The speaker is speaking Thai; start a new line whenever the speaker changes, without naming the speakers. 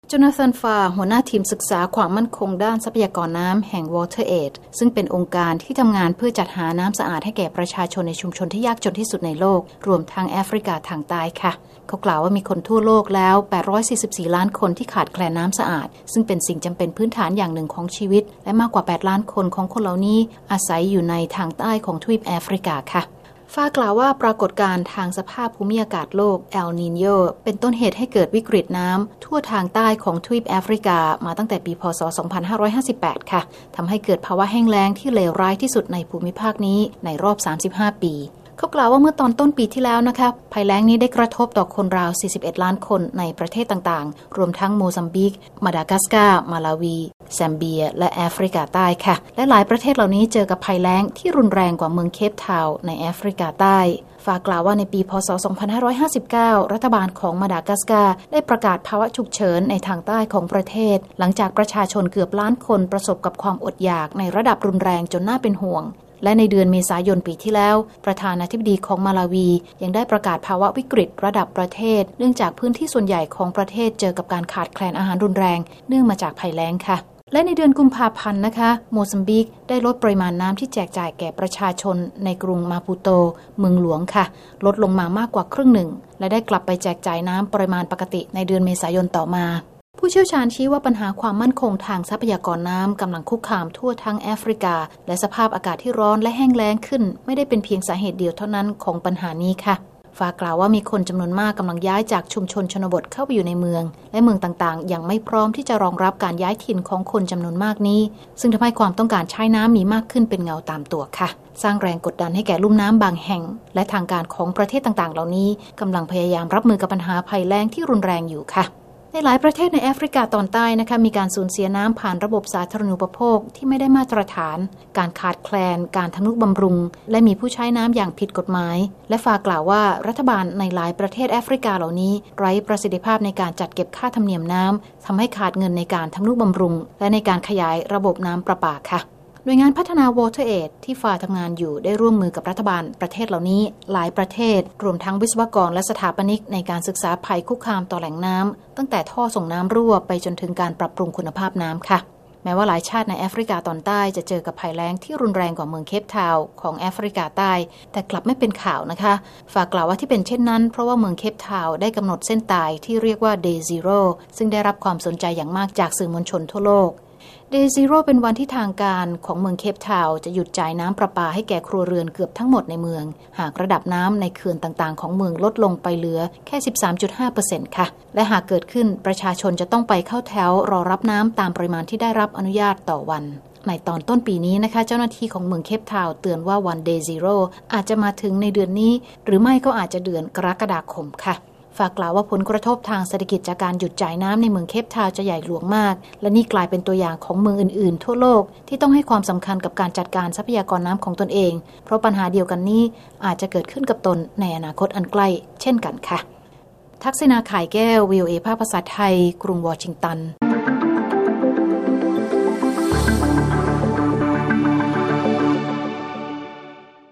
โจนาธาน ฟาหัวหน้าทีมศึกษาความมั่นคงด้านทรัพยากรน้ำแห่ง WaterAid ซึ่งเป็นองค์การที่ทำงานเพื่อจัดหาน้ำสะอาดให้แก่ประชาชนในชุมชนที่ยากจนที่สุดในโลกรวมทั้งแอฟริกาทางใต้ค่ะเขากล่าวว่ามีคนทั่วโลกแล้ว844ล้านคนที่ขาดแคลนน้ำสะอาดซึ่งเป็นสิ่งจำเป็นพื้นฐานอย่างหนึ่งของชีวิตและมากกว่า8ล้านคนของคนเหล่านี้อาศัยอยู่ในทางใต้ของทวีปแอฟริกาค่ะฟ้ากล่าวว่าปรากฏการณ์ทางสภาพภูมิอากาศโลกเอลนีโญเป็นต้นเหตุให้เกิดวิกฤตน้ำทั่วทางใต้ของทวีปแอฟริกามาตั้งแต่ปีพ.ศ. 2558 ค่ะทำให้เกิดภาวะแห้งแล้งที่เลวร้ายที่สุดในภูมิภาคนี้ในรอบ35 ปีเขากล่าวว่าเมื่อตอนต้นปีที่แล้วนะคะภัยแล้งนี้ได้กระทบต่อคนราว41ล้านคนในประเทศต่างๆรวมทั้งโมซัมบิกมาดากัสการ์มาลาวีแซมเบียและแอฟริกาใต้ค่ะและหลายประเทศเหล่านี้เจอกับภัยแล้งที่รุนแรงกว่าเมืองเคปทาวน์ในแอฟริกาใต้ฝากกล่าวว่าในปีพ.ศ. 2559 รัฐบาลของมาดากัสการ์ได้ประกาศภาวะฉุกเฉินในทางใต้ของประเทศหลังจากประชาชนเกือบล้านคนประสบกับความอดอยากในระดับรุนแรงจนน่าเป็นห่วงและในเดือนเมษายนปีที่แล้วประธานาธิบดีของมาลาวียังได้ประกาศภาวะวิกฤตระดับประเทศเนื่องจากพื้นที่ส่วนใหญ่ของประเทศเจอกับการขาดแคลนอาหารรุนแรงเนื่องมาจากภัยแล้งค่ะและในเดือนกุมภาพันธ์นะคะโมซัมบิกได้ลดปริมาณน้ำที่แจกจ่ายแก่ประชาชนในกรุงมาปูโตเมืองหลวงค่ะลดลงมามากกว่าครึ่งหนึ่งและได้กลับไปแจกจ่ายน้ำปริมาณปกติในเดือนเมษายนต่อมาผู้เชี่ยวชาญชี้ว่าปัญหาความมั่นคงทางทรัพยากรน้ำกำลังคุกคามทั่วทั้งแอฟริกาและสภาพอากาศที่ร้อนและแห้งแล้งขึ้นไม่ได้เป็นเพียงสาเหตุเดียวเท่านั้นของปัญหานี้ค่ะฝากกล่าวว่ามีคนจำนวนมากกำลังย้ายจากชุมชนชนบทเข้าไปอยู่ในเมืองและเมืองต่างๆยังไม่พร้อมที่จะรองรับการย้ายถิ่นของคนจำนวนมากนี้ซึ่งทำให้ความต้องการใช้น้ำมีมากขึ้นเป็นเงาตามตัวค่ะสร้างแรงกดดันให้แก่ลุ่มน้ำบางแห่งและทางการของประเทศต่างๆเหล่านี้กำลังพยายามรับมือกับปัญหาภัยแล้งที่รุนแรงอยู่ค่ะในหลายประเทศในแอฟริกาตอนใต้นะคะมีการสูญเสียน้ำผ่านระบบสาธารณูปโภคที่ไม่ได้มาตรฐานการขาดแคลนการทำนุบำรุงและมีผู้ใช้น้ำอย่างผิดกฎหมายและฝากกล่าวว่ารัฐบาลในหลายประเทศแอฟริกาเหล่านี้ไร้ประสิทธิภาพในการจัดเก็บค่าธรรมเนียมน้ำทำให้ขาดเงินในการทำนุบำรุงและในการขยายระบบน้ำประปาค่ะหน่วยงานพัฒนา WaterAid ที่ฝ่าทำงานอยู่ได้ร่วมมือกับรัฐบาลประเทศเหล่านี้หลายประเทศรวมทั้งวิศวกรและสถาปนิกในการศึกษาภัยคุกคามต่อแหล่งน้ำตั้งแต่ท่อส่งน้ำรั่วไปจนถึงการปรับปรุงคุณภาพน้ำค่ะแม้ว่าหลายชาติในแอฟริกาตอนใต้จะเจอกับภัยแล้งที่รุนแรงกว่าเมืองเคปทาวน์ของแอฟริกาใต้แต่กลับไม่เป็นข่าวนะคะฝากกล่าวว่าที่เป็นเช่นนั้นเพราะว่าเมืองเคปทาวน์ได้กำหนดเส้นตายที่เรียกว่า Day Zero ซึ่งได้รับความสนใจอย่างมากจากสื่อมวลชนทั่วโลกDay Zero เป็นวันที่ทางการของเมืองเคปทาวน์จะหยุดจ่ายน้ำประปาให้แก่ครัวเรือนเกือบทั้งหมดในเมืองหากระดับน้ำในเขื่อนต่างๆของเมืองลดลงไปเหลือแค่ 13.5% ค่ะและหากเกิดขึ้นประชาชนจะต้องไปเข้าแถวรอรับน้ำตามปริมาณที่ได้รับอนุญาตต่อวันในตอนต้นปีนี้นะคะเจ้าหน้าที่ของเมืองเคปทาวน์เตือนว่าวัน Day Zero อาจจะมาถึงในเดือนนี้หรือไม่ก็อาจจะเดือนกรกฎาคมค่ะฝากกล่าวว่าผลกระทบทางเศรษฐกิจจากการหยุดจ่ายน้ำในเมืองเคปทาวน์จะใหญ่หลวงมากและนี่กลายเป็นตัวอย่างของเมืองอื่นๆทั่วโลกที่ต้องให้ความสำคัญกับการจัดการทรัพยากรน้ำของตนเองเพราะปัญหาเดียวกันนี้อาจจะเกิดขึ้นกับตนในอนาคตอันใกล้เช่นกันค่ะทักษิณา ข่ายแก้ว VOA ภาคภาษาไทยกรุงวอชิงตัน